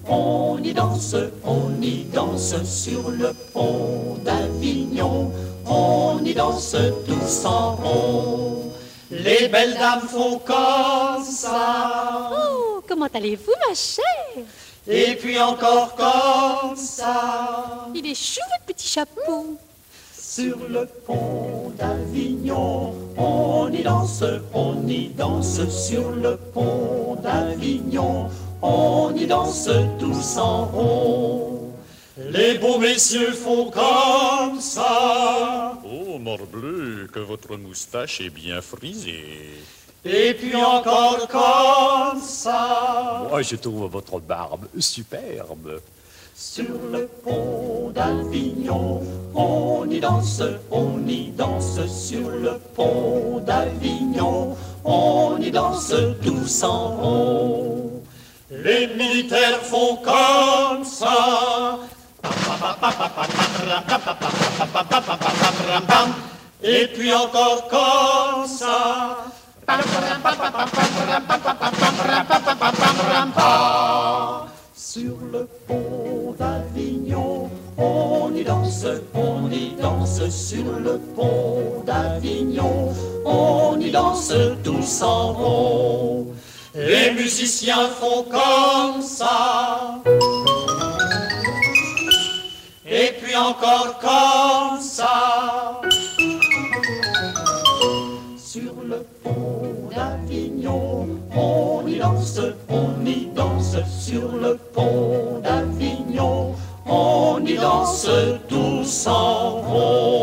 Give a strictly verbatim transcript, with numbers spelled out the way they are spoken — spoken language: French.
On y danse, on y danse sur le pont d'Avignon. On y danse tous en rond. Les belles dames font comme ça. Oh, comment allez-vous, ma chère? Et puis encore comme ça. Il est chou, votre petit chapeau. Sur le pont d'Avignon, on y danse, on y danse sur le pont d'Avignon. On y danse tous en rond. Les beaux messieurs font comme ça. Oh, morbleu, que votre moustache est bien frisée. Et puis encore comme ça. Moi, je trouve votre barbe superbe. Sur le pont d'Avignon, on y danse, on y danse sur le pont d'Avignon. On y danse tous en rond. Les militaires font comme ça. Et puis encore comme ça. Sur le pont d'Avignon, on y danse, on y danse sur le pont d'Avignon. On y danse tous en rond. Les musiciens font comme ça. Et puis encore comme ça. Sur le pont d'Avignon, on y danse, on y danse sur le pont d'Avignon. On y danse tous en rond.